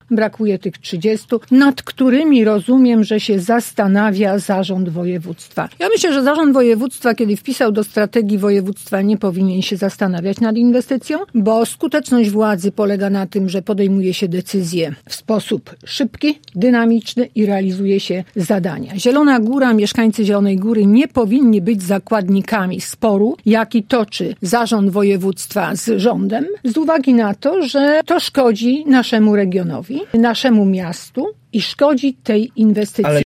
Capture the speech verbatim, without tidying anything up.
brakuje tych trzydziestu, nad którymi rozumiem, że się zastanawia zarząd województwa. Ja myślę, że zarząd województwa, kiedy wpisał do strategii województwa, nie powinien się zastanawiać nad inwestycją, bo skuteczność władzy polega na tym, że podejmuje się decyzje w sposób szybki, dynamiczny i realizuje się zadania. Zielona Góra, mieszkańcy Zielonej Góry nie powinni być zakładnikami sporu, jaki toczy zarząd województwa z rządem, z uwagi na to, że to szkodzi naszemu regionowi, naszemu miastu i szkodzi tej inwestycji. Ale